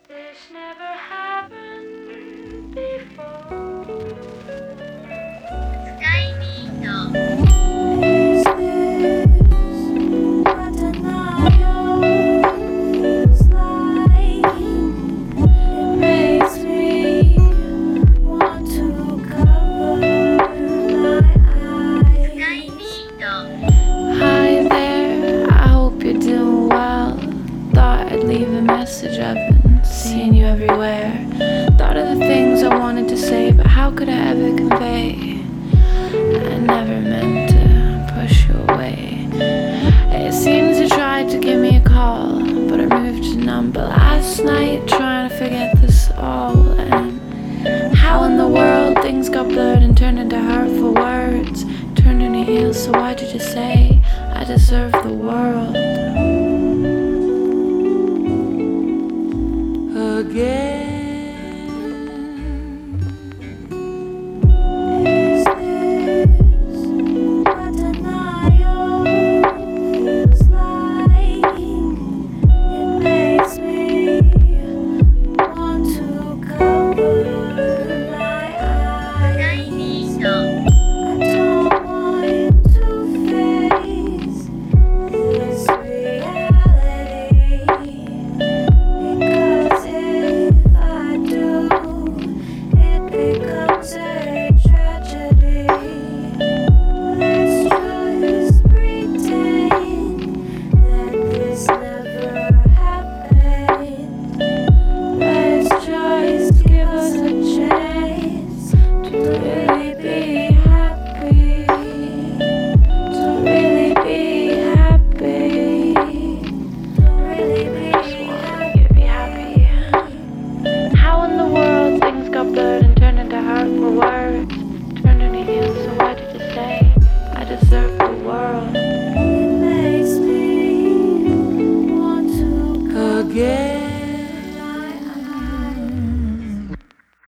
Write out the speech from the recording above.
This never happened before. Is this what denial feels like? It makes me want to cover my eyes. Hi there, I hope you're doing well. Thought I'd leave a message, I've been seeing you everywhere. Thought of the things I wanted to say, but how could I ever convey? I never meant to push you away. It seems you tried to give me a call, but I moved to number last night, trying to forget this all. And how in the world things got blurred and turned into hurtful words, turned into heels. So why'd you just say I deserve the world again? Is this what denial feels like? It makes me want to cover my eyes. I don't want to face this reality, because if I do, it becomes a tragedy. Let's just pretend that this never happened. Let's just give us a chance to really be happy, to really be happy, to really be happy. How in the world things got blurred and turned into hurtful words, turned into heels. So why did you say I deserve the world? It makes me want to go again.